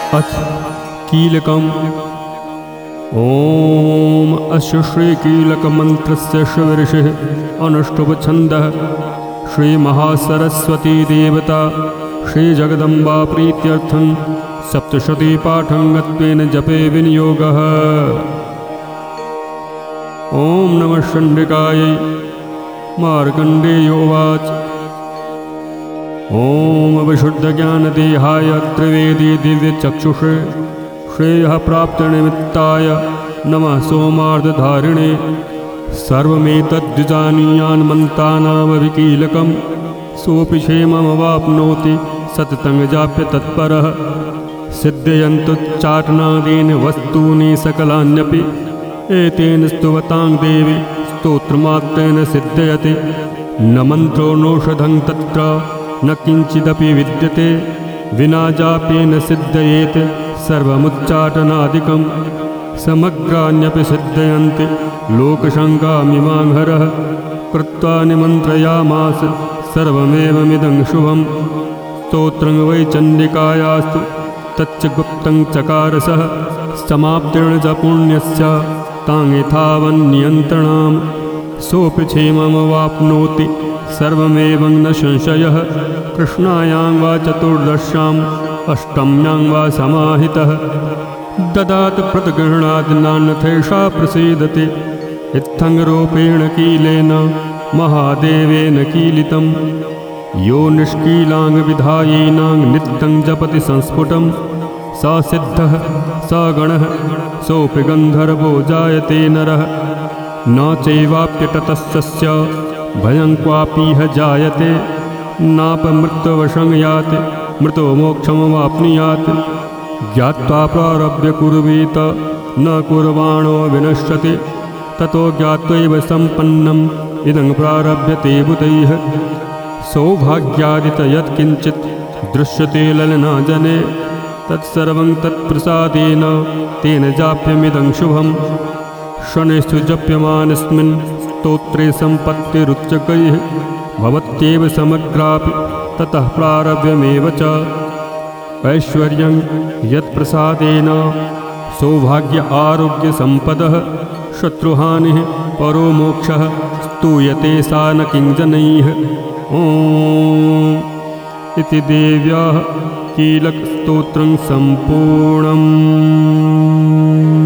अथ कीलकम्। ॐ अस्य श्रीकीलकमन्त्रस्य शीर्षः अनुष्टुप्छन्दः। श्रीमहासरस्वती देवता श्रीजगदम्बा प्रीत्यर्थं सप्तशतीपाठङ्गत्वेन जपे विनियोगः। ॐ नमः चण्डिकायै। मार्कण्डेयोवाच। ॐ विशुद्धज्ञानदेहाय त्रिवेदी दिव्यचक्षुषे श्रेयः प्राप्तिनिमित्ताय नमः सोमार्धधारिणे। सर्वमेतद्विजानीयान्मन्तानामविकीलकं सोऽपि क्षेममवाप्नोति सततं जाप्य तत्परः। सिद्धयन्तुच्चाटनादीन वस्तूनि सकलान्यपि एतेन स्तुवतां देवी स्तोत्रमात्रेण सिद्धयते। न मन्त्रो नौषधं तत्र न किञ्चिदपि विद्यते विना जाप्येन सिद्धयेत् सर्वमुच्चाटनादिकं। समग्राण्यपि सिद्धयन्ति लोकशङ्कामिमांहरः। कृत्वा निमन्त्रयामास सर्वमेवमिदं शुभं। स्तोत्रं वै चण्डिकायास्तु तच्च गुप्तं चकारसः। समाप्तेन च पुण्यस्य तां यथावन्नियन्त्रणाम्। सोऽपि क्षेममवाप्नोति सर्वमेवं न संशयः। कृष्णायां वा चतुर्दश्याम् अष्टम्यां वा समाहितः। ददात प्रतिगृह्णात् नान्यथैषा प्रसीदति। इत्थङ्गरूपेण कीलेन महादेवेन कीलितं। यो निष्कीलाङ्गविधायीनां नित्यं जपति संस्फुटं। स सिद्धः स गणः सोऽपि गन्धर्वो जायते नरः। न चैवाप्यततस्य भयं क्वापीह जायते। नापमृत्युवशं याति मृतो मोक्षमवाप्नुयात्। ज्ञात्वा प्रारभ्य कुर्वीत न कुर्वाणो विनश्यति। ततो ज्ञात्वैव सम्पन्नम् इदं प्रारभ्यते बुधैः। सौभाग्यादित यत्किञ्चित् दृश्यते ललनाजने तत्सर्वं तत्प्रसादेन तेन जाप्यमिदं शुभं। शनैस्तु जप्यमानस्मिन् स्तोत्रे सम्पत्तिरुच्चकैः भवत्येव समग्रापि ततः प्रारभ्यमेव च। ऐश्वर्यं यत्प्रसादेन सौभाग्य आरोग्यसम्पदः। शत्रुहानिः परो मोक्षः स्तूयते सा न किञ्जनैः। ॐ इति देव्याः कीलकस्तोत्रं सम्पूर्णम्।